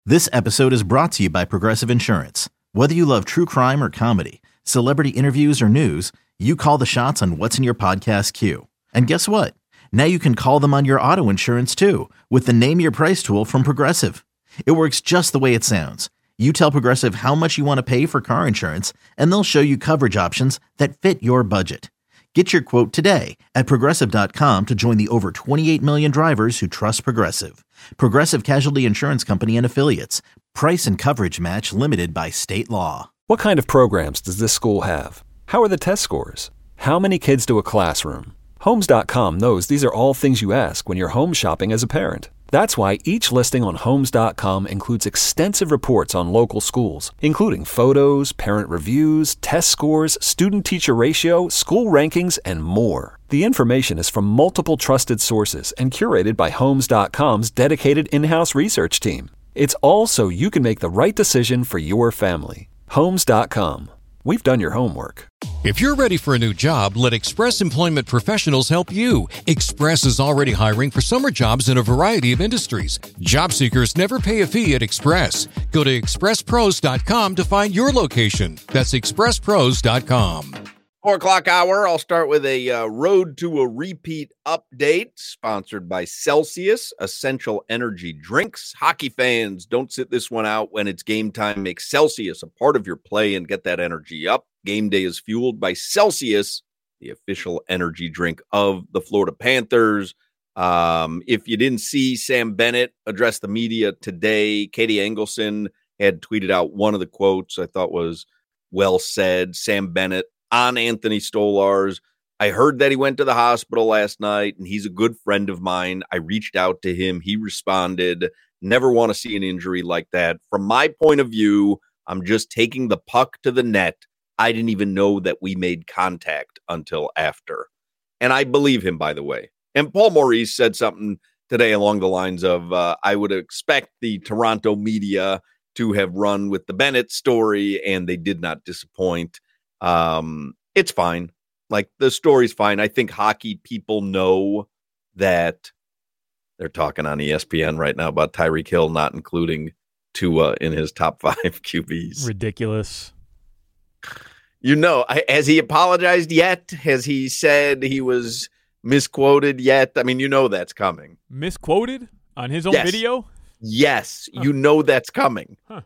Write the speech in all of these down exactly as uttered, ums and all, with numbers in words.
This episode is brought to you by Progressive Insurance. Whether you love true crime or comedy, celebrity interviews or news, you call the shots on what's in your podcast queue. And guess what? Now you can call them on your auto insurance too with the Name Your Price tool from Progressive. It works just the way it sounds. You tell Progressive how much you want to pay for car insurance, and they'll show you coverage options that fit your budget. Get your quote today at Progressive dot com to join the over twenty-eight million drivers who trust Progressive. Progressive Casualty Insurance Company and Affiliates. Price and coverage match limited by state law. What kind of programs does this school have? How are the test scores? How many kids to a classroom? Homes dot com knows these are all things you ask when you're home shopping as a parent. That's why each listing on Homes dot com includes extensive reports on local schools, including photos, parent reviews, test scores, student-teacher ratio, school rankings, and more. The information is from multiple trusted sources and curated by Homes dot com's dedicated in-house research team. It's all so you can make the right decision for your family. Homes dot com. We've done your homework. If you're ready for a new job, let Express Employment Professionals help you. Express is already hiring for summer jobs in a variety of industries. Job seekers never pay a fee at Express. Go to express pros dot com to find your location. That's express pros dot com. Four o'clock hour. I'll start with a uh, road to a repeat update sponsored by Celsius Essential Energy Drinks. Hockey fans, don't sit this one out when it's game time. Make Celsius a part of your play and get that energy up. Game day is fueled by Celsius, the official energy drink of the Florida Panthers. Um, if you didn't see Sam Bennett address the media today, Katie Engelson had tweeted out one of the quotes I thought was well said. Sam Bennett on Anthony Stolarz. I heard that he went to the hospital last night, and he's a good friend of mine. I reached out to him. He responded. Never want to see an injury like that. From my point of view, I'm just taking the puck to the net. I didn't even know that we made contact until after. And I believe him, by the way. And Paul Maurice said something today along the lines of, uh, I would expect the Toronto media to have run with the Bennett story, and they did not disappoint. Um, it's fine. Like, the story's fine. I think hockey people know that they're talking on E S P N right now about Tyreek Hill not including Tua in his top five Q Bs. Ridiculous. You know, has he apologized yet? Has he said he was misquoted yet? I mean, you know that's coming. Misquoted on his own yes. video? Yes, huh. You know that's coming. Huh.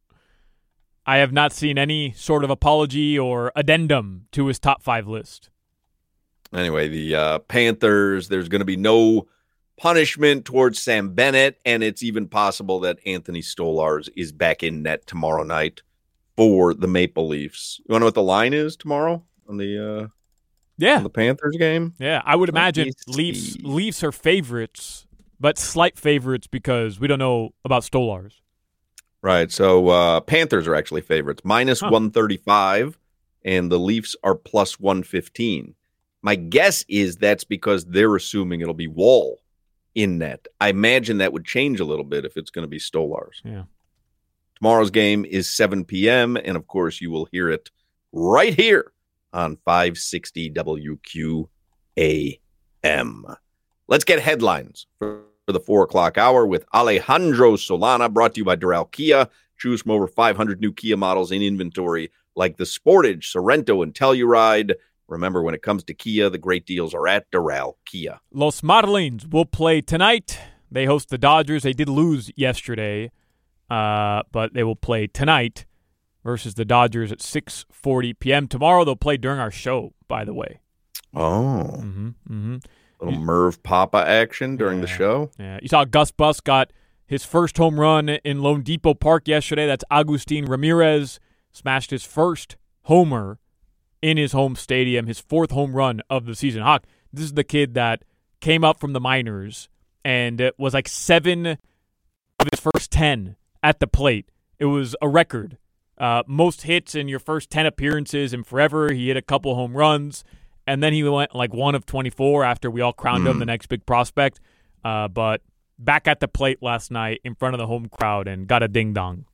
I have not seen any sort of apology or addendum to his top five list. Anyway, the uh, Panthers, there's going to be no punishment towards Sam Bennett, and it's even possible that Anthony Stolarz is back in net tomorrow night for the Maple Leafs. You want to know what the line is tomorrow on the uh, yeah on the Panthers game? Yeah, I would imagine Leafs Leafs are favorites, but slight favorites because we don't know about Stolarz. Right, so uh, Panthers are actually favorites, minus huh. one thirty-five, and the Leafs are plus one fifteen. My guess is that's because they're assuming it'll be Wall in net. I imagine that would change a little bit if it's going to be Stolarz. Yeah. Tomorrow's game is seven p.m., and of course you will hear it right here on five sixty W Q A M. Let's get headlines for for the four o'clock hour with Alejandro Solana, brought to you by Doral Kia. Choose from over five hundred new Kia models in inventory like the Sportage, Sorento, and Telluride. Remember, when it comes to Kia, the great deals are at Doral Kia. Los Marlins will play tonight. They host the Dodgers. They did lose yesterday, uh, but they will play tonight versus the Dodgers at six forty p.m. Tomorrow they'll play during our show, by the way. Oh. Mm-hmm, mm-hmm. Little Merv Papa action during yeah, the show. Yeah, you saw Gus Bus got his first home run in Lone Depot Park yesterday. That's Agustin Ramirez. Smashed his first homer in his home stadium, his fourth home run of the season. Hawk, this is the kid that came up from the minors and it was like seven of his first ten at the plate. It was a record. Uh, most hits in your first ten appearances in forever. He hit a couple home runs. And then he went like one of twenty-four after we all crowned mm. him the next big prospect. Uh, but back at the plate last night in front of the home crowd and got a ding-dong.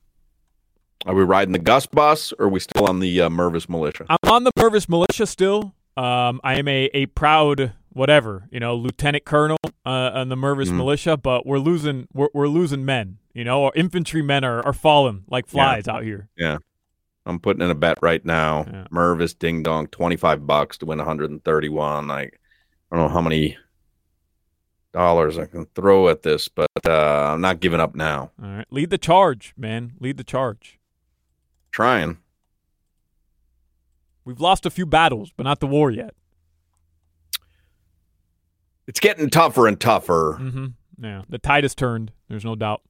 Are we riding the Gus bus or are we still on the uh, Mervis Militia? I'm on the Mervis Militia still. Um, I am a, a proud whatever, you know, lieutenant colonel uh, on the Mervis mm. Militia, but we're losing we're, we're losing men You know, our infantrymen are, are falling like flies yeah. out here. Yeah. I'm putting in a bet right now. Yeah. Mervis Ding Dong, twenty-five bucks to win one hundred thirty-one. I, I don't know how many dollars I can throw at this, but uh, I'm not giving up now. All right. Lead the charge, man. Lead the charge. Trying. We've lost a few battles, but not the war yet. It's getting tougher and tougher. Mm-hmm. Yeah. The tide has turned. There's no doubt.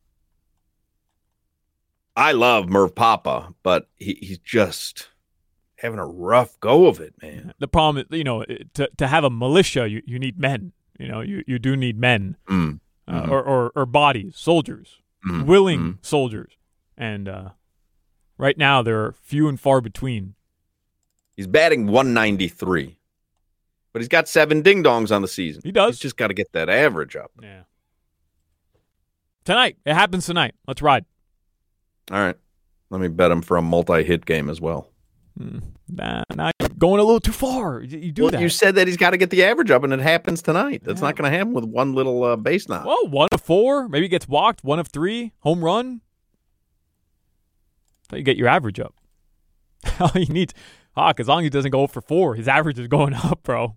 I love Merv Papa, but he, he's just having a rough go of it, man. The problem is, you know, to to have a militia, you, you need men. You know, you, you do need men mm. uh, mm-hmm. or, or or bodies, soldiers, mm-hmm. willing mm-hmm. soldiers. And uh, right now, there are few and far between. He's batting one ninety-three, but he's got seven ding-dongs on the season. He does. He's just got to get that average up. Yeah. Tonight. It happens tonight. Let's ride. All right. Let me bet him for a multi-hit game as well. Mm, nah, nah, you're going a little too far. You, you do well, that. You said that he's got to get the average up, and it happens tonight. That's yeah. not going to happen with one little uh, base knock. Well, one of four. Maybe he gets walked. One of three. Home run. So you get your average up. All you need, Hawk, as long as he doesn't go for four, his average is going up, bro.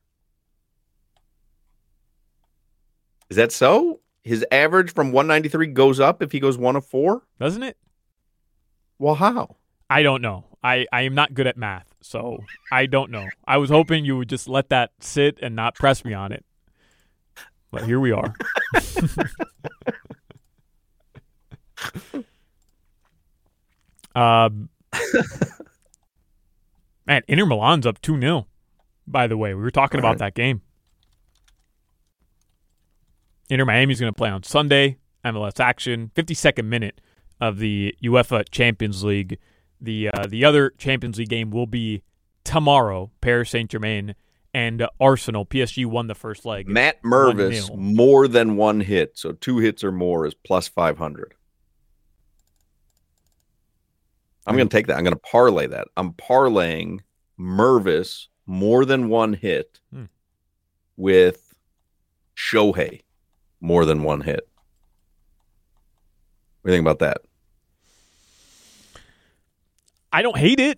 Is that so? His average from one ninety-three goes up if he goes one of four? Doesn't it? Well, how? I don't know. I, I am not good at math, so I don't know. I was hoping you would just let that sit and not press me on it. But here we are. um, man, Inter Milan's up two nil, by the way. We were talking All about right. that game. Inter Miami's going to play on Sunday. M L S action. fifty-second minute of the UEFA Champions League. The uh, the other Champions League game will be tomorrow. Paris Saint-Germain and uh, Arsenal. P S G won the first leg. Matt Mervis, more than one hit. So two hits or more is plus five hundred. I'm going to take that. I'm going to parlay that. I'm parlaying Mervis, more than one hit, hmm. with Shohei, more than one hit. What do you think about that? I don't hate it.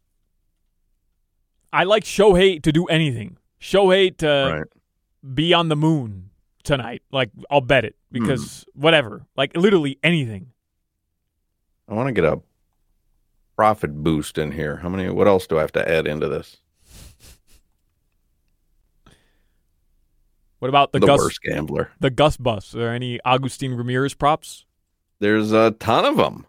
I like Shohei to do anything. Shohei to right. be on the moon tonight. Like, I'll bet it because mm. whatever. Like, literally anything. I want to get a profit boost in here. How many? What else do I have to add into this? What about the, the Gus, worst gambler? The Gus bus. Are there any Agustin Ramirez props? There's a ton of them.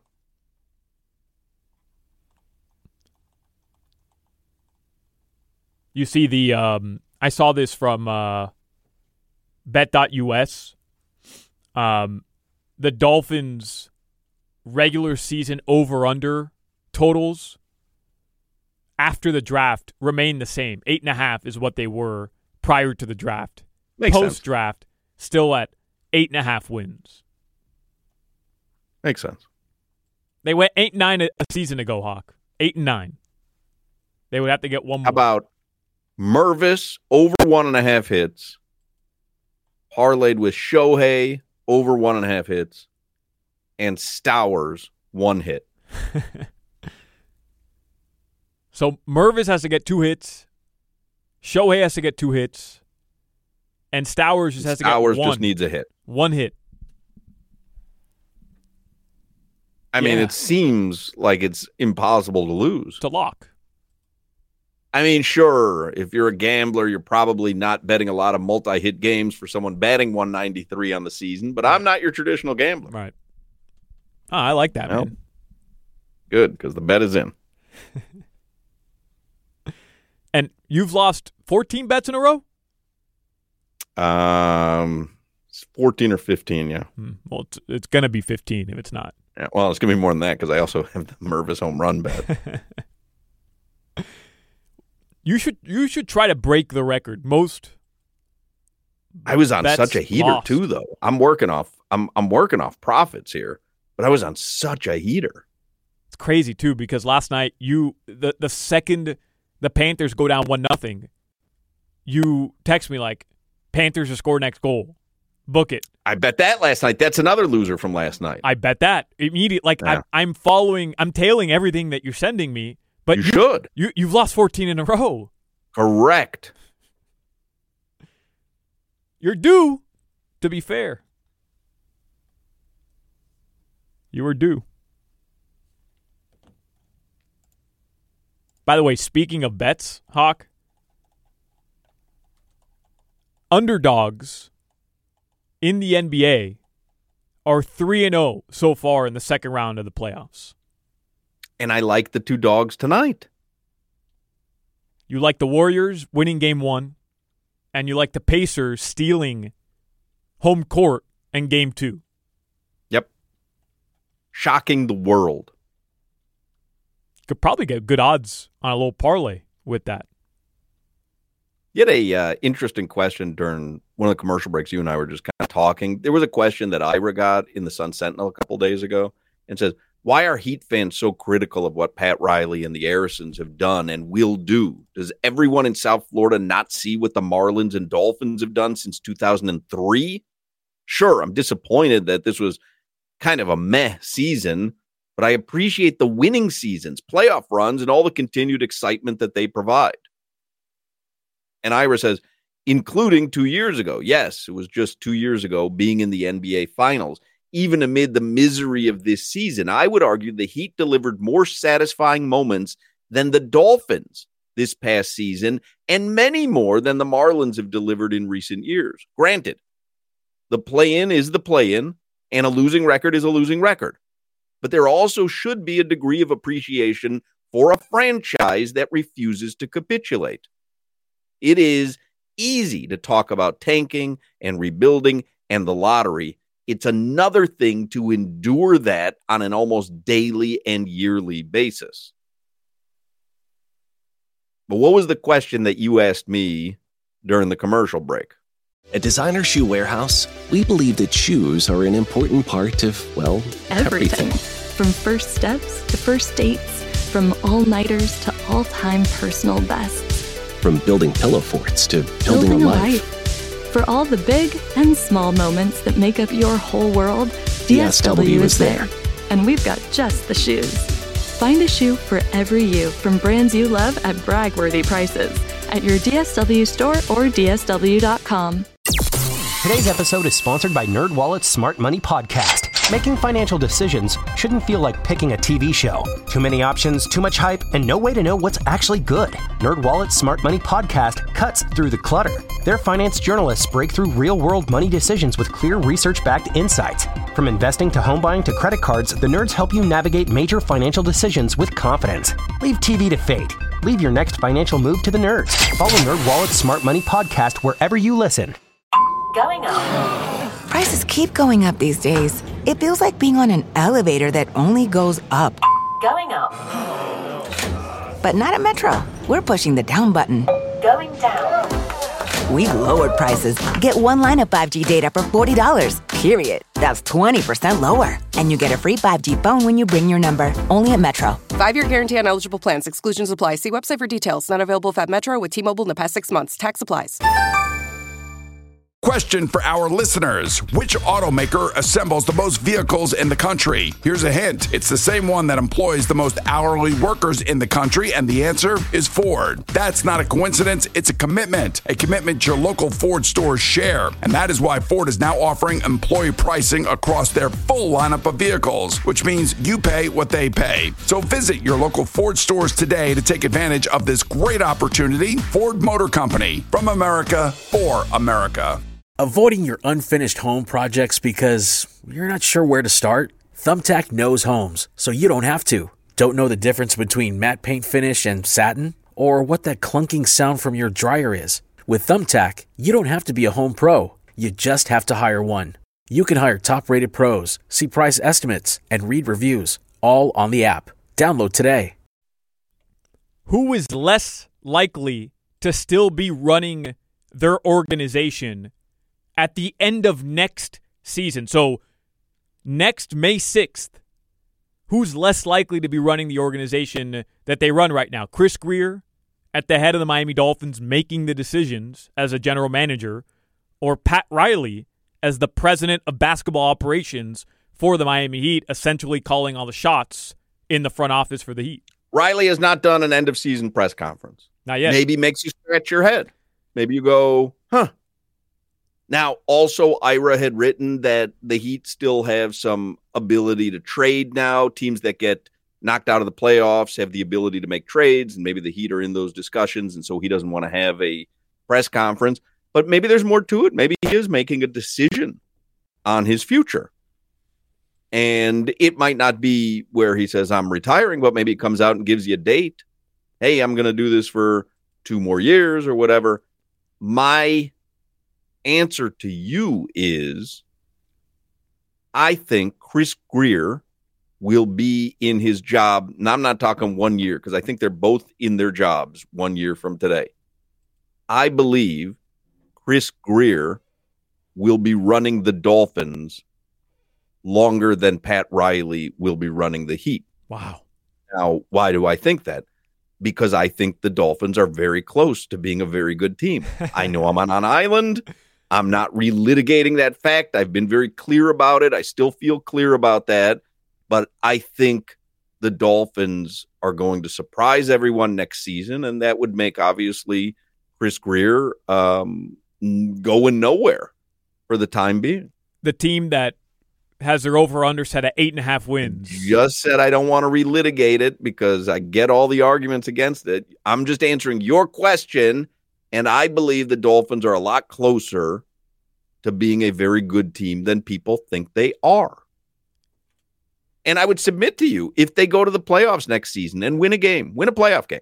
You see the, um, I saw this from uh, bet dot U S. Um, the Dolphins' regular season over-under totals after the draft remain the same. Eight and a half is what they were prior to the draft. Makes Post-draft, sense. Still at eight and a half wins. Makes sense. They went eight and nine a season ago, Hawk. Eight and nine. They would have to get one more. How about Mervis over one and a half hits, parlayed with Shohei over one and a half hits, and Stowers one hit. So Mervis has to get two hits, Shohei has to get two hits, and Stowers just has to Stowers get one. just needs a hit. One hit. I mean, yeah. It seems like it's impossible to lose. To lock. I mean, sure, if you're a gambler, you're probably not betting a lot of multi-hit games for someone batting one ninety-three on the season, but I'm not your traditional gambler. Right. Oh, I like that, well, man. Good, because the bet is in. And you've lost fourteen bets in a row? Um, it's fourteen or fifteen, yeah. Hmm. Well, it's, it's going to be fifteen if it's not. Yeah, well, it's going to be more than that because I also have the Mervis home run bet. You should you should try to break the record. Most I was on such a heater lost. too, though. I'm working off I'm I'm working off profits here, but I was on such a heater. It's crazy too because last night you the, the second the Panthers go down one nothing, you text me like Panthers to score next goal. Book it. I bet that last night. That's another loser from last night. I bet that. Immediate, like, Yeah. I, I'm following, I'm tailing everything that you're sending me. But you, you should. You, you've lost fourteen in a row. Correct. You're due, to be fair. You were due. By the way, speaking of bets, Hawk, underdogs in the N B A are three and oh so far in the second round of the playoffs. And I like the two dogs tonight. You like the Warriors winning game one, and you like the Pacers stealing home court in game two. Yep. Shocking the world. Could probably get good odds on a little parlay with that. You had a uh, interesting question during one of the commercial breaks. You and I were just kind of talking. There was a question that Ira got in the Sun Sentinel a couple days ago and says, why are Heat fans so critical of what Pat Riley and the Arisons have done and will do? Does everyone in South Florida not see what the Marlins and Dolphins have done since two thousand three? Sure, I'm disappointed that this was kind of a meh season, but I appreciate the winning seasons, playoff runs, and all the continued excitement that they provide. And Ira says, including two years ago. Yes, it was just two years ago being in the N B A Finals. Even amid the misery of this season, I would argue the Heat delivered more satisfying moments than the Dolphins this past season, and many more than the Marlins have delivered in recent years. Granted, the play-in is the play-in, and a losing record is a losing record. But there also should be a degree of appreciation for a franchise that refuses to capitulate. It is easy to talk about tanking and rebuilding and the lottery. It's another thing to endure that on an almost daily and yearly basis. But what was the question that you asked me during the commercial break? At Designer Shoe Warehouse, we believe that shoes are an important part of, well, everything. everything. From first steps to first dates, from all-nighters to all-time personal bests. From building pillow forts to building, Building a a life. life. For all the big and small moments that make up your whole world, D S W is there. And we've got just the shoes. Find a shoe for every you from brands you love at brag-worthy prices at your D S W store or D S W dot com. Today's episode is sponsored by NerdWallet's Smart Money Podcast. Making financial decisions shouldn't feel like picking a T V show. Too many options, too much hype, and no way to know what's actually good. NerdWallet's Smart Money Podcast cuts through the clutter. Their finance journalists break through real-world money decisions with clear research-backed insights. From investing to home buying to credit cards, the nerds help you navigate major financial decisions with confidence. Leave T V to fate. Leave your next financial move to the nerds. Follow NerdWallet's Smart Money Podcast wherever you listen. Going up. Prices keep going up these days. It feels like being on an elevator that only goes up. Going up. But not at Metro. We're pushing the down button. Going down. We've lowered prices. Get one line of five G data for forty dollars, period. That's twenty percent lower. And you get a free five G phone when you bring your number. Only at Metro. Five-year guarantee on eligible plans. Exclusions apply. See website for details. Not available at Metro with T-Mobile in the past six months. Tax applies. Question for our listeners. Which automaker assembles the most vehicles in the country? Here's a hint. It's the same one that employs the most hourly workers in the country, and the answer is Ford. That's not a coincidence. It's a commitment. A commitment your local Ford stores share. And that is why Ford is now offering employee pricing across their full lineup of vehicles, which means you pay what they pay. So visit your local Ford stores today to take advantage of this great opportunity. Ford Motor Company. From America, for America. Avoiding your unfinished home projects because you're not sure where to start? Thumbtack knows homes, so you don't have to. Don't know the difference between matte paint finish and satin? Or what that clunking sound from your dryer is? With Thumbtack, you don't have to be a home pro. You just have to hire one. You can hire top-rated pros, see price estimates, and read reviews, all on the app. Download today. Who is less likely to still be running their organization at the end of next season? So next May sixth, who's less likely to be running the organization that they run right now? Chris Grier at the head of the Miami Dolphins making the decisions as a general manager, or Pat Riley as the president of basketball operations for the Miami Heat, essentially calling all the shots in the front office for the Heat. Riley has not done an end-of-season press conference. Not yet. Maybe makes you scratch your head. Maybe you go, huh. Now, also, Ira had written that the Heat still have some ability to trade now. Teams that get knocked out of the playoffs have the ability to make trades, and maybe the Heat are in those discussions, and so he doesn't want to have a press conference. But maybe there's more to it. Maybe he is making a decision on his future. And it might not be where he says, I'm retiring, but maybe it comes out and gives you a date. Hey, I'm going to do this for two more years or whatever. My answer to you is, I think Chris Grier will be in his job. Now, I'm not talking one year because I think they're both in their jobs one year from today. I believe Chris Grier will be running the Dolphins longer than Pat Riley will be running the Heat. Wow. Now, why do I think that? Because I think the Dolphins are very close to being a very good team. I know I'm on an island. I'm not relitigating that fact. I've been very clear about it. I still feel clear about that. But I think the Dolphins are going to surprise everyone next season, and that would make, obviously, Chris Grier um, going nowhere for the time being. The team that has their over-under set at eight and a half wins. Just said I don't want to relitigate it because I get all the arguments against it. I'm just answering your question, and I believe the Dolphins are a lot closer to being a very good team than people think they are. And I would submit to you, if they go to the playoffs next season and win a game, win a playoff game,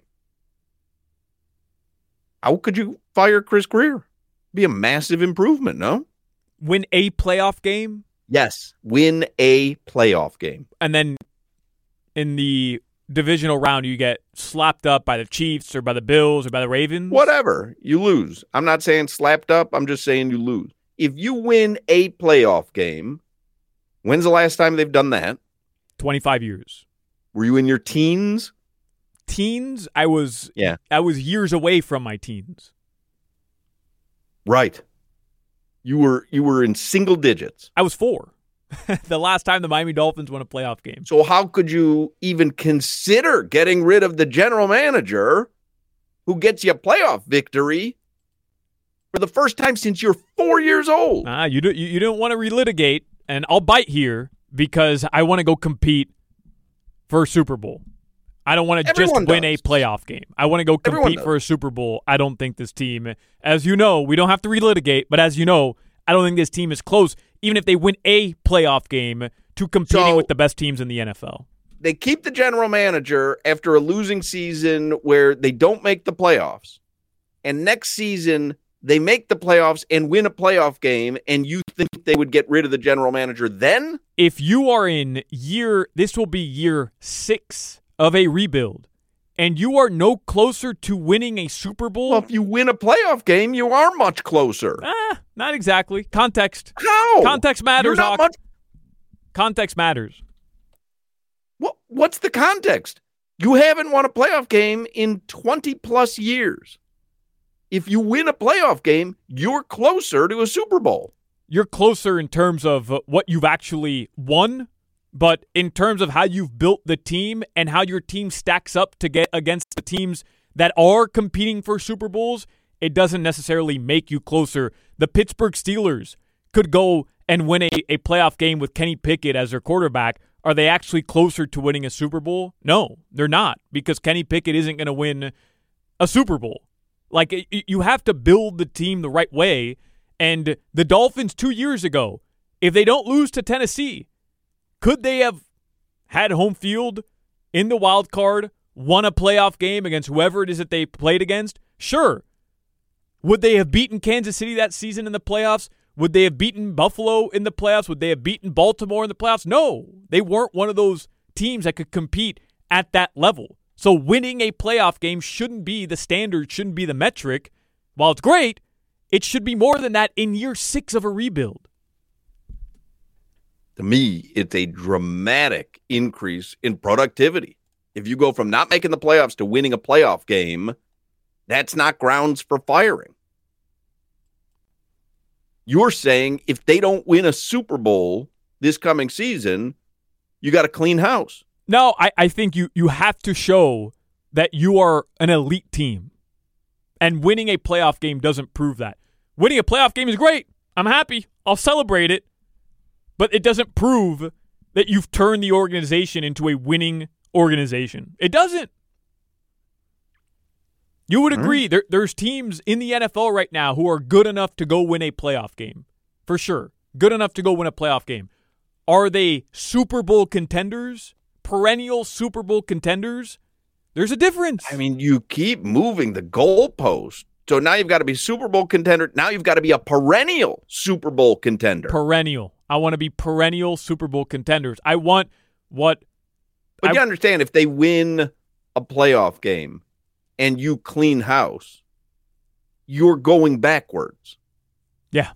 how could you fire Chris Grier? Be a massive improvement, no? Win a playoff game? Yes, win a playoff game. And then in the divisional round, you get slapped up by the Chiefs or by the Bills or by the Ravens? Whatever. You lose. I'm not saying slapped up. I'm just saying you lose. If you win a playoff game, when's the last time they've done that? twenty-five years. Were you in your teens? Teens? I was, yeah. I was years away from my teens. Right. You were you were in single digits. I was four. The last time the Miami Dolphins won a playoff game. So how could you even consider getting rid of the general manager who gets you a playoff victory for the first time since you're four years old? Ah, you, do, you, you don't want to relitigate, and I'll bite here because I want to go compete for a Super Bowl. I don't want to just win a playoff game. I want to go compete for a Super Bowl. I don't think this team, as you know, we don't have to relitigate, but as you know, I don't think this team is close, even if they win a playoff game, to competing so, with the best teams in the N F L. They keep the general manager after a losing season where they don't make the playoffs. And next season, they make the playoffs and win a playoff game, and you think they would get rid of the general manager then? If you are in year, this will be year six of a rebuild, and you are no closer to winning a Super Bowl. Well, if you win a playoff game, you are much closer. Ah, not exactly. Context. How? Context matters. You're not much. Context matters. What? What's the context? You haven't won a playoff game in twenty plus years. If you win a playoff game, you're closer to a Super Bowl. You're closer in terms of what you've actually won. But in terms of how you've built the team and how your team stacks up to get against the teams that are competing for Super Bowls, it doesn't necessarily make you closer. The Pittsburgh Steelers could go and win a, a playoff game with Kenny Pickett as their quarterback. Are they actually closer to winning a Super Bowl? No, they're not, because Kenny Pickett isn't going to win a Super Bowl. Like, you have to build the team the right way. And the Dolphins two years ago, if they don't lose to Tennessee, could they have had home field in the wild card, won a playoff game against whoever it is that they played against? Sure. Would they have beaten Kansas City that season in the playoffs? Would they have beaten Buffalo in the playoffs? Would they have beaten Baltimore in the playoffs? No. They weren't one of those teams that could compete at that level. So winning a playoff game shouldn't be the standard, shouldn't be the metric. While it's great, it should be more than that in year six of a rebuild. To me, it's a dramatic increase in productivity. If you go from not making the playoffs to winning a playoff game, that's not grounds for firing. You're saying if they don't win a Super Bowl this coming season, you got to clean house. No, I, I think you, you have to show that you are an elite team. And winning a playoff game doesn't prove that. Winning a playoff game is great. I'm happy. I'll celebrate it. But it doesn't prove that you've turned the organization into a winning organization. It doesn't. You would agree mm-hmm. there, there's teams in the N F L right now who are good enough to go win a playoff game. For sure. Good enough to go win a playoff game. Are they Super Bowl contenders? Perennial Super Bowl contenders? There's a difference. I mean, you keep moving the goalpost. So now you've got to be Super Bowl contender. Now you've got to be a perennial Super Bowl contender. Perennial. I want to be perennial Super Bowl contenders. I want what... But I, you understand, if they win a playoff game and you clean house, you're going backwards. Yeah.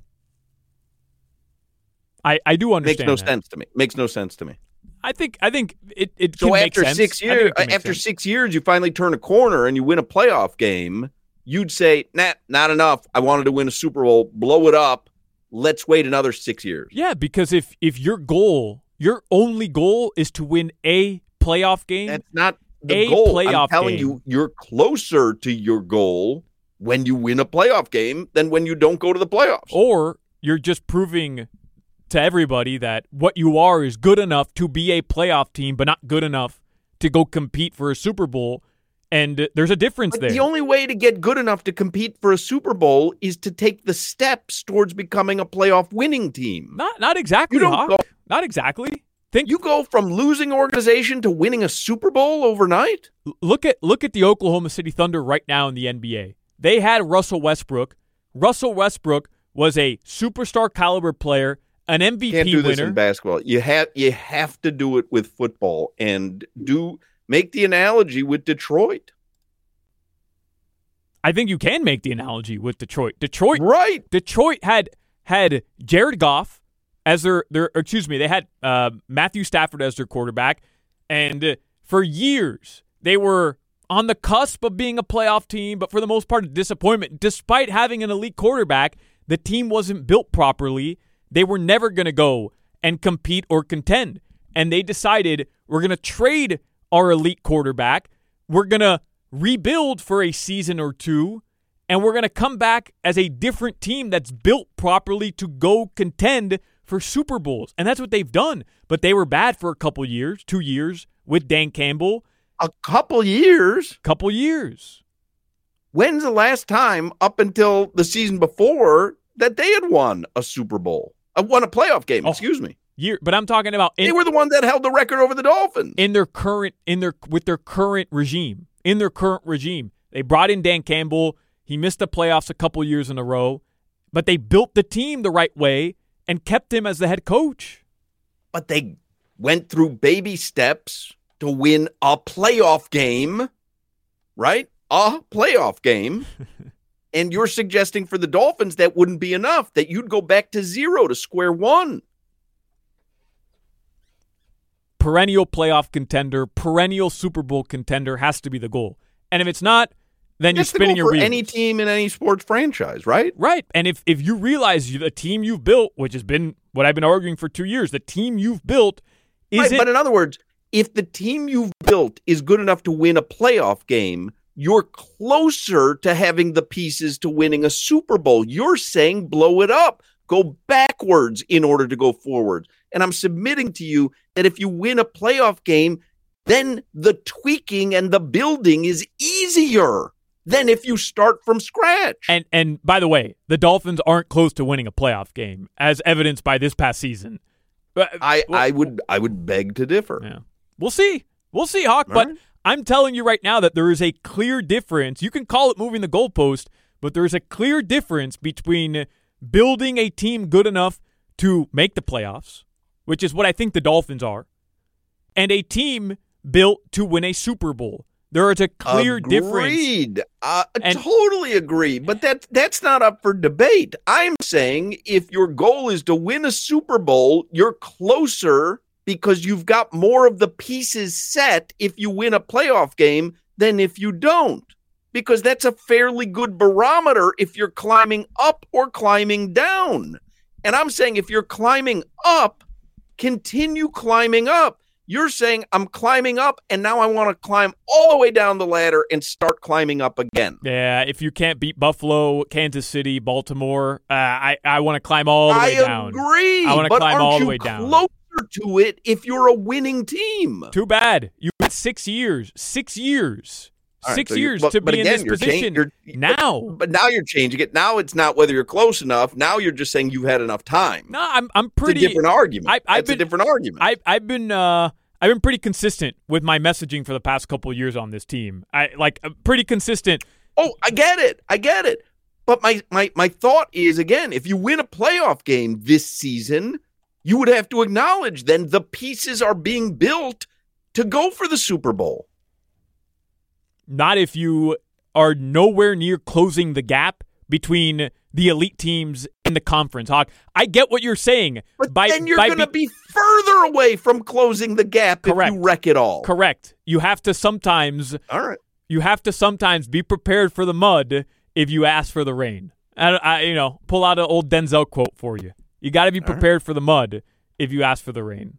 I, I do understand. Makes no that. sense to me. Makes no sense to me. I think I think it, it so can after make sense. six years, after sense. six years, you finally turn a corner and you win a playoff game. You'd say, "Nah, not enough. I wanted to win a Super Bowl. Blow it up. Let's wait another six years." Yeah, because if if your goal, your only goal, is to win a playoff game, that's not the a goal. Playoff I'm telling game. you, you're closer to your goal when you win a playoff game than when you don't go to the playoffs. Or you're just proving to everybody that what you are is good enough to be a playoff team, but not good enough to go compete for a Super Bowl. And there's a difference but there. The only way to get good enough to compete for a Super Bowl is to take the steps towards becoming a playoff winning team. Not not exactly, You don't Hawk. go- Not exactly. Think You go from losing organization to winning a Super Bowl overnight? look at look at the Oklahoma City Thunder right now in the N B A. They had Russell Westbrook. Russell Westbrook was a superstar caliber player, an M V P Can't do this winner. in basketball. You have you have to do it with football and do make the analogy with Detroit. I think you can make the analogy with Detroit. Detroit, right? Detroit had had Jared Goff as their their. Excuse me, they had uh, Matthew Stafford as their quarterback, and uh, for years they were on the cusp of being a playoff team. But for the most part, a disappointment. Despite having an elite quarterback, the team wasn't built properly. They were never going to go and compete or contend, and they decided we're going to trade our elite quarterback. We're going to rebuild for a season or two, and we're going to come back as a different team that's built properly to go contend for Super Bowls. And that's what they've done. But they were bad for a couple years, two years with Dan Campbell. A couple years? Couple years. When's the last time up until the season before that they had won a Super Bowl? Uh, won a playoff game, Oh. excuse me. Year, but I'm talking about in, They were the ones that held the record over the Dolphins. in their current in their with their current regime. In their current regime, they brought in Dan Campbell. He missed the playoffs a couple years in a row, but they built the team the right way and kept him as the head coach. But they went through baby steps to win a playoff game, right? A playoff game. And you're suggesting for the Dolphins that wouldn't be enough, that you'd go back to zero, to square one. Perennial playoff contender, perennial Super Bowl contender has to be the goal. And if it's not, then you're That's the spinning goal your for wheels. any team in any sports franchise, right? Right. And if, if you realize you, the team you've built, which has been what I've been arguing for two years, the team you've built Right, isn't. but in other words, if the team you've built is good enough to win a playoff game, you're closer to having the pieces to winning a Super Bowl. You're saying blow it up, go backwards in order to go forward. And I'm submitting to you that if you win a playoff game, then the tweaking and the building is easier than if you start from scratch. And and by the way, the Dolphins aren't close to winning a playoff game, as evidenced by this past season. I, I would I would beg to differ. Yeah. We'll see. We'll see, Hawk. All but right. I'm telling you right now that there is a clear difference. You can call it moving the goalpost, but there is a clear difference between building a team good enough to make the playoffs, which is what I think the Dolphins are, and a team built to win a Super Bowl. There is a clear Agreed. difference. Agreed. Uh, And- totally agree. But that that's not up for debate. I'm saying if your goal is to win a Super Bowl, you're closer because you've got more of the pieces set if you win a playoff game than if you don't. because that's a fairly good barometer if you're climbing up or climbing down. And I'm saying if you're climbing up, continue climbing up. You're saying I'm climbing up, and now I want to climb all the way down the ladder and start climbing up again. Yeah, if you can't beat Buffalo, Kansas City, Baltimore, uh, I, I want to climb all the way I down. I agree. I want to but climb aren't all the you way down. Closer to it if you're a winning team. Too bad. You had six years. Six years. Right, six so years but, to but be again, in this you're position chang- now. But, but now you're changing it. Now it's not whether you're close enough. Now you're just saying you've had enough time. No, I'm I'm pretty. It's a different argument. I, I've That's been, a different argument. I, I've been uh, I've been pretty consistent with my messaging for the past couple of years on this team. I like pretty consistent. Oh, I get it. I get it. But my my my thought is, again, if you win a playoff game this season, you would have to acknowledge then the pieces are being built to go for the Super Bowl. Not if you are nowhere near closing the gap between the elite teams in the conference. Hawk, I get what you're saying. But by, then you're by going to be- be further away from closing the gap Correct. if you wreck it all. Correct. You have to sometimes all right. You have to sometimes be prepared for the mud if you ask for the rain. I, I you know, pull out an old Denzel quote for you. You got to be prepared right. for the mud if you ask for the rain.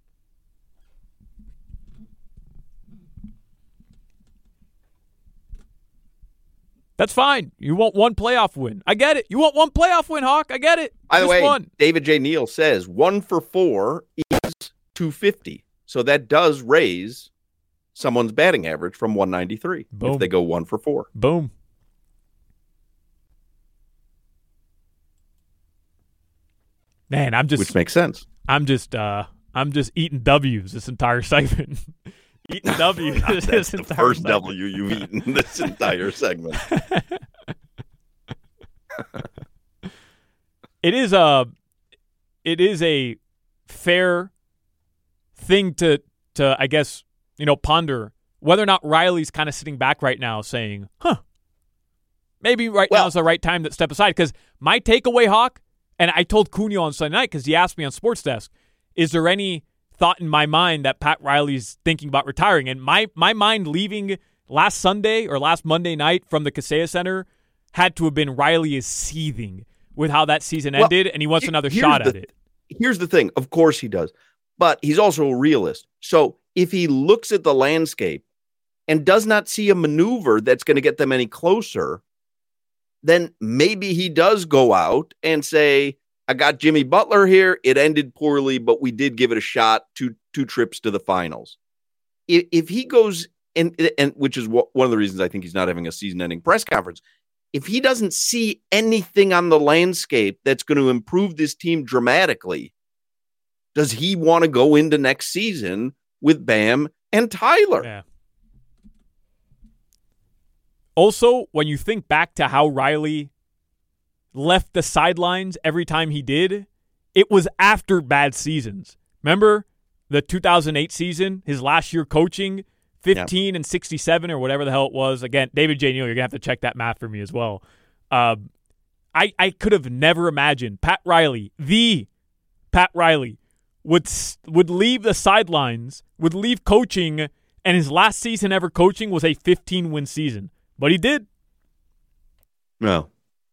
That's fine. You want one playoff win. I get it. You want one playoff win, Hawk. I get it. By the Just way, one. David J. Neal says one for four is two fifty. So that does raise someone's batting average from one ninety-three Boom. if they go one for four. Boom. Man, I'm just Which makes sense. I'm just uh I'm just eating W's this entire segment. Eating W's That's this the entire first segment. W you've eaten this entire segment. It is a it is a fair thing to to I guess, you know, ponder whether or not Riley's kind of sitting back right now saying, huh, maybe right well, now is the right time to step aside. Because my takeaway, Hawk, and I told Cunio on Sunday night because he asked me on Sports Desk, is there any thought in my mind that Pat Riley's thinking about retiring? And my my mind leaving last Sunday or last Monday night from the Kaseya Center had to have been Riley is seething with how that season well, ended, and he wants another here's shot the, at it. Here's the thing. Of course he does. But he's also a realist. So if he looks at the landscape and does not see a maneuver that's going to get them any closer, then maybe he does go out and say, I got Jimmy Butler here. It ended poorly, but we did give it a shot. Two two trips to the finals. If, if he goes, and and which is what, one of the reasons I think he's not having a season-ending press conference, if he doesn't see anything on the landscape that's going to improve this team dramatically, does he want to go into next season with Bam and Tyler? Yeah. Also, when you think back to how Riley left the sidelines every time he did, it was after bad seasons. Remember the two thousand eight season, his last year coaching, fifteen yeah. and sixty-seven or whatever the hell it was. Again, David J. Neal, you're going to have to check that math for me as well. Uh, I, I could have never imagined Pat Riley, the Pat Riley, would would leave the sidelines, would leave coaching, and his last season ever coaching was a fifteen-win season. But he did. No.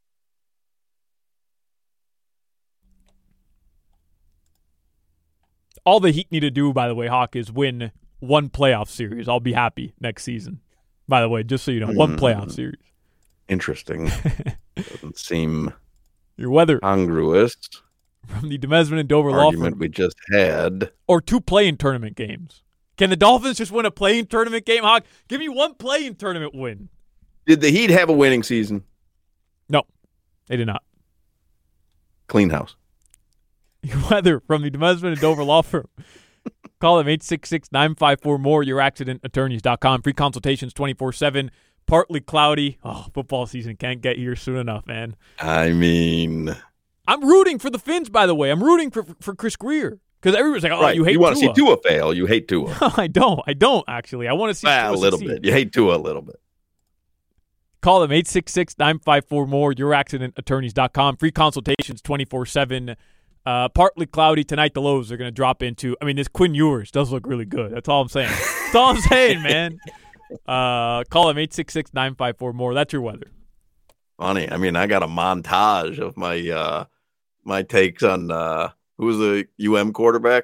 All the Heat need to do, by the way, Hawk, is win one playoff series. I'll be happy next season. By the way, just so you know, one mm. playoff series. Interesting. Doesn't seem your weather congruous from the Demesman and Dover argument law firm we just had, or two play-in tournament games. Can the Dolphins just win a play-in tournament game, Hawk? Give me one play-in tournament win. Did the Heat have a winning season? No, they did not. Clean house. Your weather from the Demesman and Dover law firm. Call them eight six six, nine five four, more, your accident attorneys dot com. Free consultations twenty-four seven. Partly cloudy. Oh, football season can't get here soon enough, man. I mean, I'm rooting for the Finns, by the way. I'm rooting for for Chris Greer because everybody's like, "Oh, right. you hate you want Tua. to see Tua fail? You hate Tua? No, I don't. I don't actually. I want to see well, Tua a little succeed. bit. You hate Tua a little bit. Call them eight six six, nine five four, more, your accident attorneys dot com. Free consultations twenty-four seven. Uh, partly cloudy tonight. The lows are going to drop into. I mean, this Quinn Ewers does look really good. That's all I'm saying. That's all I'm saying, man. Uh, call him eight six six, nine five four, more. That's your weather. Funny. I mean, I got a montage of my uh, my takes on uh, who was the U M quarterback?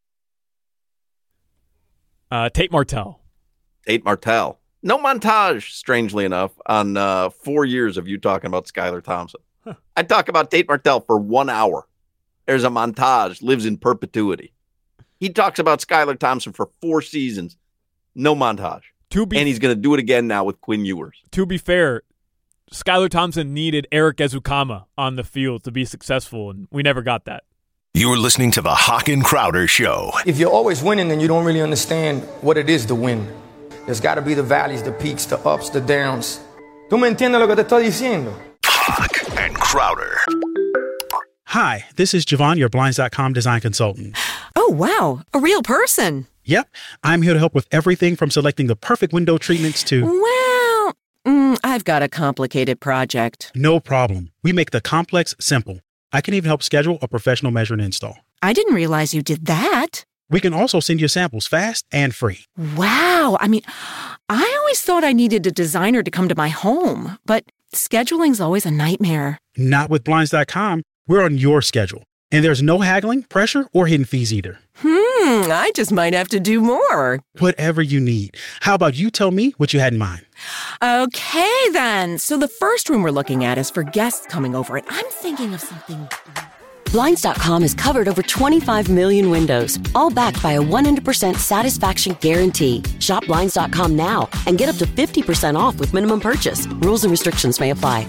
Uh, Tate Martell. Tate Martell. No montage, strangely enough, on uh, four years of you talking about Skylar Thompson. Huh. I talk about Tate Martell for one hour. There's a montage, lives in perpetuity. He talks about Skylar Thompson for four seasons. No montage. To be and he's going to do it again now with Quinn Ewers. To be fair, Skylar Thompson needed Eric Ezukama on the field to be successful, and we never got that. You're listening to the Hawk and Crowder Show. If you're always winning, then you don't really understand what it is to win. There's got to be the valleys, the peaks, the ups, the downs. ¿Tú me entiendes lo que te estoy diciendo? Hawk and Crowder. Hi, this is Javon, your Blinds dot com design consultant. Oh, wow. A real person. Yep. I'm here to help with everything from selecting the perfect window treatments to... Well, mm, I've got a complicated project. No problem. We make the complex simple. I can even help schedule a professional measure and install. I didn't realize you did that. We can also send you samples fast and free. Wow. I mean, I always thought I needed a designer to come to my home, but scheduling's always a nightmare. Not with Blinds dot com. We're on your schedule. And there's no haggling, pressure, or hidden fees either. Hmm, I just might have to do more. Whatever you need. How about you tell me what you had in mind? Okay, then. So the first room we're looking at is for guests coming over, and I'm thinking of something... Blinds dot com has covered over twenty-five million windows, all backed by a one hundred percent satisfaction guarantee. Shop Blinds dot com now and get up to fifty percent off with minimum purchase. Rules and restrictions may apply.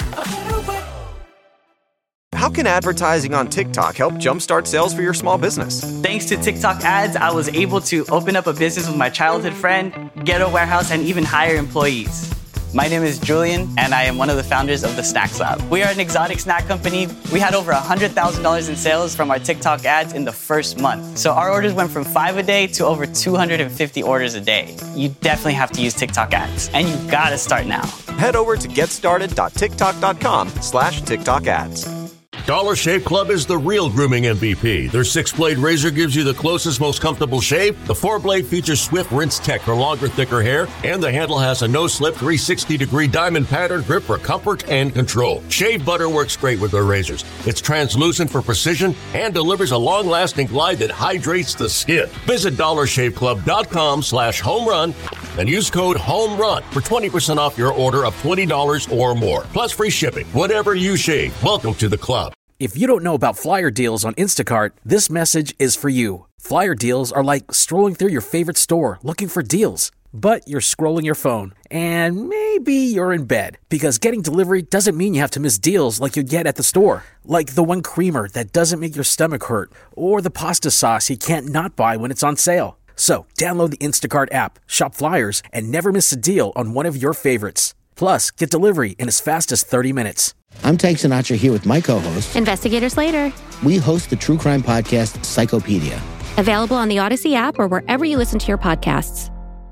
How can advertising on TikTok help jumpstart sales for your small business? Thanks to TikTok ads, I was able to open up a business with my childhood friend, get a warehouse, and even hire employees. My name is Julian, and I am one of the founders of the Snacks Lab. We are an exotic snack company. We had over one hundred thousand dollars in sales from our TikTok ads in the first month. So our orders went from five a day to over two hundred fifty orders a day. You definitely have to use TikTok ads, and you gotta start now. Head over to getstarted.tiktok.com slash TikTok ads. Dollar Shave Club is the real grooming M V P. Their six-blade razor gives you the closest, most comfortable shave. The four-blade features swift rinse tech for longer, thicker hair. And the handle has a no-slip three hundred sixty degree diamond pattern grip for comfort and control. Shave butter works great with their razors. It's translucent for precision and delivers a long-lasting glide that hydrates the skin. Visit dollar shave club dot com slash home run and use code HOMERUN for twenty percent off your order of twenty dollars or more. Plus free shipping. Whatever you shave, welcome to the club. If you don't know about flyer deals on Instacart, this message is for you. Flyer deals are like strolling through your favorite store looking for deals. But you're scrolling your phone, and maybe you're in bed, because getting delivery doesn't mean you have to miss deals like you'd get at the store. Like the one creamer that doesn't make your stomach hurt, or the pasta sauce you can't not buy when it's on sale. So download the Instacart app, shop flyers, and never miss a deal on one of your favorites. Plus, get delivery in as fast as thirty minutes. I'm Tank Sinatra here with my co-host, Investigator Slater. We host the true crime podcast, Psychopedia. Available on the Odyssey app or wherever you listen to your podcasts.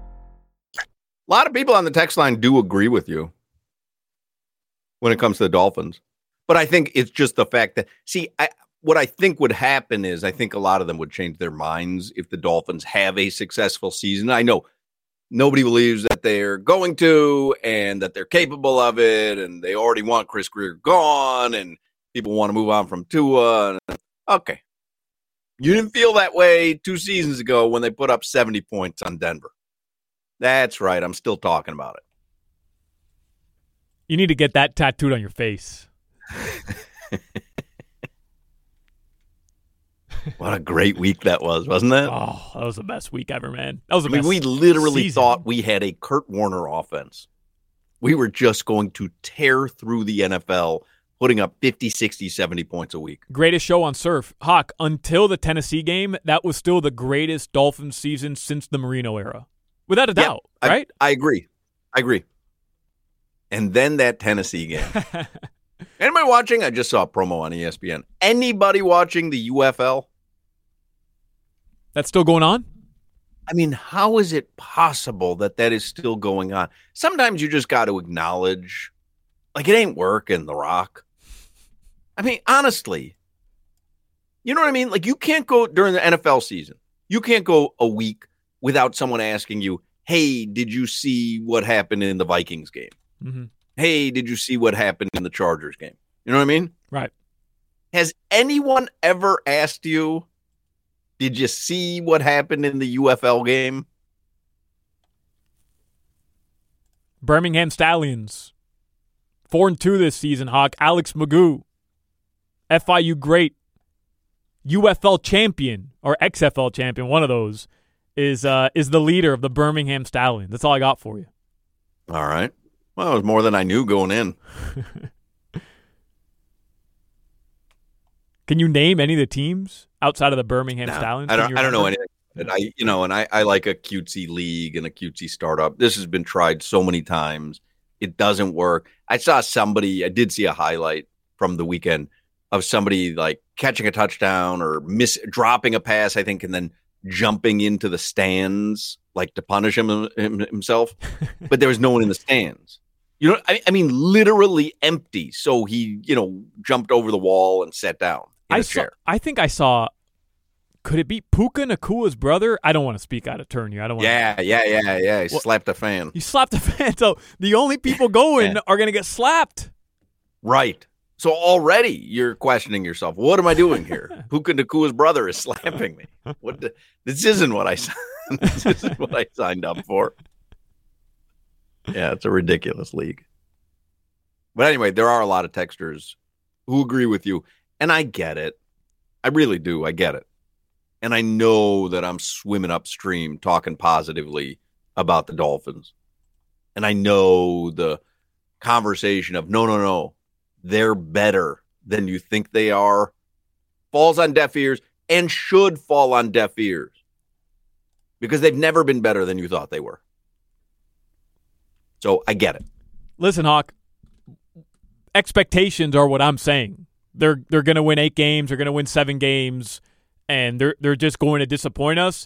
A lot of people on the text line do agree with you when it comes to the Dolphins. But I think it's just the fact that, see, I, what I think would happen is I think a lot of them would change their minds if the Dolphins have a successful season. I know nobody believes that they're going to and that they're capable of it, and they already want Chris Grier gone, and people want to move on from Tua. Okay. You didn't feel that way two seasons ago when they put up seventy points on Denver. That's right. I'm still talking about it. You need to get that tattooed on your face. What a great week that was, wasn't it? Oh, that was the best week ever, man. That was the I mean, best we literally season. thought we had a Kurt Warner offense. We were just going to tear through the N F L, putting up fifty, sixty, seventy points a week. Greatest show on surf. Hawk, until the Tennessee game, that was still the greatest Dolphins season since the Marino era. Without a doubt, yeah, right? I, I agree. I agree. And then that Tennessee game. Anybody watching? I just saw a promo on E S P N. Anybody watching the U F L? That's still going on? I mean, how is it possible that that is still going on? Sometimes you just got to acknowledge, like, it ain't working, The Rock. I mean, honestly, you know what I mean? Like, you can't go during the N F L season. You can't go a week without someone asking you, hey, did you see what happened in the Vikings game? Mm-hmm. Hey, did you see what happened in the Chargers game? You know what I mean? Right. Has anyone ever asked you, did you see what happened in the U F L game? Birmingham Stallions, four and two this season, Hawk. Alex Magoo, F I U great, U F L champion or X F L champion, one of those, is uh, is the leader of the Birmingham Stallions. That's all I got for you. All right. Well, it was more than I knew going in. Can you name any of the teams outside of the Birmingham no, Stallions? I don't. I don't know anything. But I, you know, and I, I like a cutesy league and a cutesy startup. This has been tried so many times. It doesn't work. I saw somebody. I did see a highlight from the weekend of somebody like catching a touchdown or miss dropping a pass, I think, and then jumping into the stands like to punish him, him himself. But there was no one in the stands. You know, I, I mean, literally empty. So he, you know, jumped over the wall and sat down in I a saw, chair. I think I saw. Could it be Puka Nakua's brother? I don't want to speak out of turn here. I don't want. Yeah, to... yeah, yeah, yeah. He well, slapped a fan. He slapped a fan. So the only people going are going to get slapped. Right. So already you're questioning yourself. What am I doing here? Puka Nakua's brother is slapping me. What? The, this isn't what I signed. This isn't what I signed up for. Yeah, it's a ridiculous league. But anyway, there are a lot of texters who agree with you, and I get it. I really do. I get it. And I know that I'm swimming upstream talking positively about the Dolphins. And I know the conversation of, no, no, no, they're better than you think they are, falls on deaf ears and should fall on deaf ears because they've never been better than you thought they were. So I get it. Listen, Hawk, expectations are what I'm saying. They're they're going to win eight games. They're going to win seven games. And they're they're just going to disappoint us.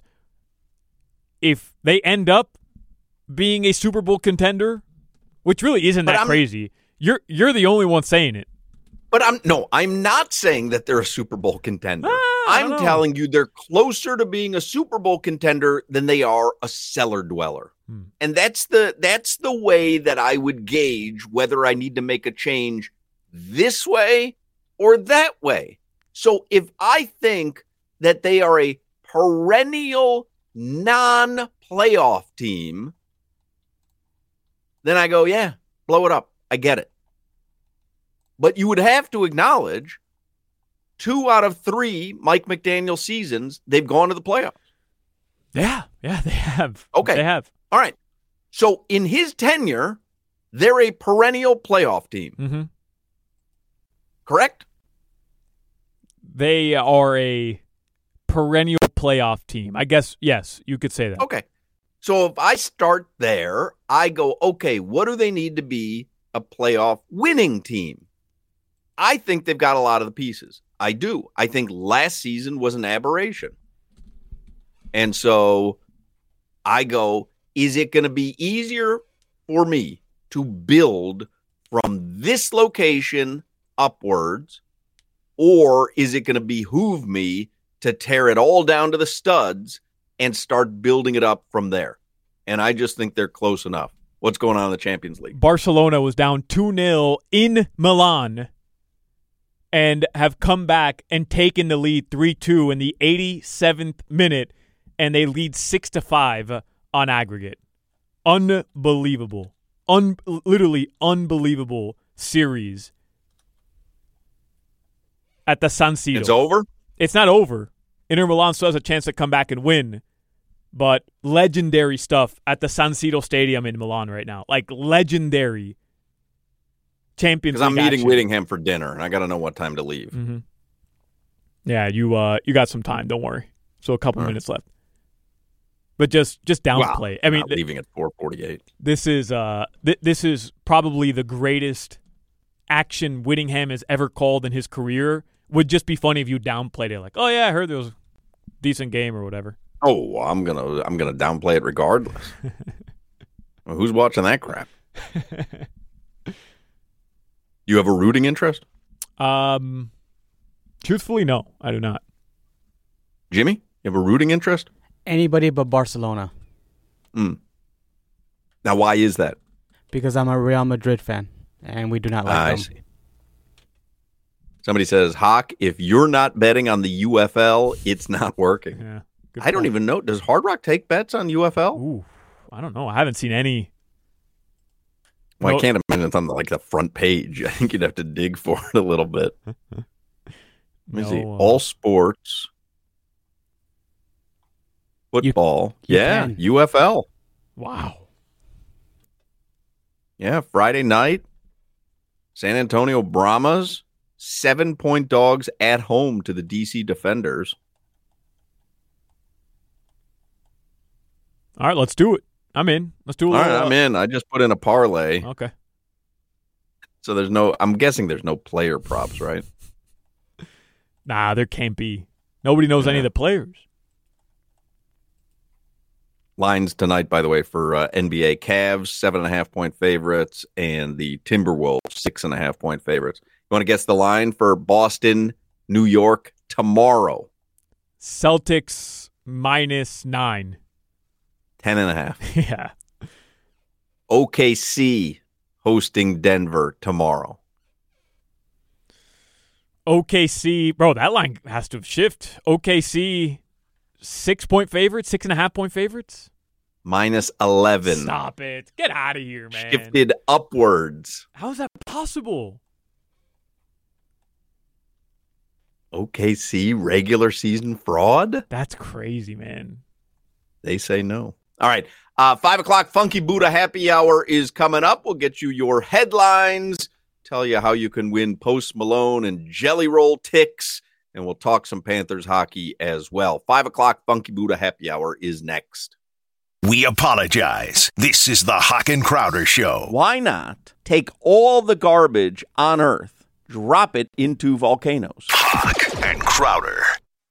If they end up being a Super Bowl contender, which really isn't but that I'm, crazy, you're you're the only one saying it. But I'm no, I'm not saying that they're a Super Bowl contender. Ah, I'm telling you they're closer to being a Super Bowl contender than they are a cellar dweller. Hmm. And that's the that's the way that I would gauge whether I need to make a change this way or that way. So if I think that they are a perennial non-playoff team, then I go, yeah, blow it up. I get it. But you would have to acknowledge two out of three Mike McDaniel seasons, they've gone to the playoffs. Yeah, yeah, they have. Okay. They have. All right. So in his tenure, they're a perennial playoff team. Mm-hmm. Correct? They are a perennial playoff team. I guess, yes, you could say that. Okay. So if I start there, I go, okay, what do they need to be a playoff winning team? I think they've got a lot of the pieces. I do. I think last season was an aberration. And so I go, is it going to be easier for me to build from this location upwards, or is it going to behoove me to tear it all down to the studs and start building it up from there? And I just think they're close enough. What's going on in the Champions League? Barcelona was down two nil in Milan and have come back and taken the lead three two in the eighty-seventh minute, and they lead six to five on aggregate. Unbelievable. Un- literally unbelievable series at the San Siro. It's over? It's not over. Inter Milan still has a chance to come back and win, but legendary stuff at the San Siro Stadium in Milan right now. Like legendary Champions League Because I'm meeting action. Whittingham for dinner, and I got to know what time to leave. Mm-hmm. Yeah, you uh, you got some time. Don't worry. So a couple All minutes left. But just just downplay. Wow, I mean, not leaving at four forty-eight. This is uh, th- this is probably the greatest action Whittingham has ever called in his career. Would just be funny if you downplayed it, like, oh yeah, I heard there was a decent game or whatever. Oh, I'm gonna I'm gonna downplay it regardless. Well, who's watching that crap? You have a rooting interest? Um, truthfully, no, I do not. Jimmy, you have a rooting interest? Anybody but Barcelona. Mm. Now, why is that? Because I'm a Real Madrid fan, and we do not like I them. see. Somebody says, Hawk, if you're not betting on the U F L, it's not working. Yeah, I don't even know. Does Hard Rock take bets on U F L? Ooh, I don't know. I haven't seen any. Well, No. I can't imagine it's on the, like the front page. I think you'd have to dig for it a little bit. Let me No, see. uh, All sports. Football. You yeah, can. U F L. Wow. Yeah, Friday night. San Antonio Brahmas. Seven-point dogs at home to the D C Defenders. All right, let's do it. I'm in. Let's do a All little. right, I'm in. I just put in a parlay. Okay. So there's no, I'm guessing there's no player props, right? Nah, there can't be. Nobody knows any of the players. Lines tonight, by the way, for uh, N B A Cavs, seven and a half point favorites, and the Timberwolves, six and a half point favorites. You want to guess the line for Boston, New York tomorrow? Celtics minus nine. Ten and a half. Yeah. O K C hosting Denver tomorrow. O K C, bro, that line has to shift. O K C, six-point favorites, six and a half point favorites. Minus eleven. Stop it! Get out of here, man. Shifted upwards. How is that possible? O K C regular season fraud? That's crazy, man. They say no. All right. Uh, five o'clock Funky Buddha Happy Hour is coming up. We'll get you your headlines, tell you how you can win Post Malone and Jelly Roll ticks, and we'll talk some Panthers hockey as well. Five o'clock Funky Buddha Happy Hour is next. We apologize. This is the Hawk and Crowder Show. Why not take all the garbage on Earth, drop it into volcanoes? Hawk and Crowder.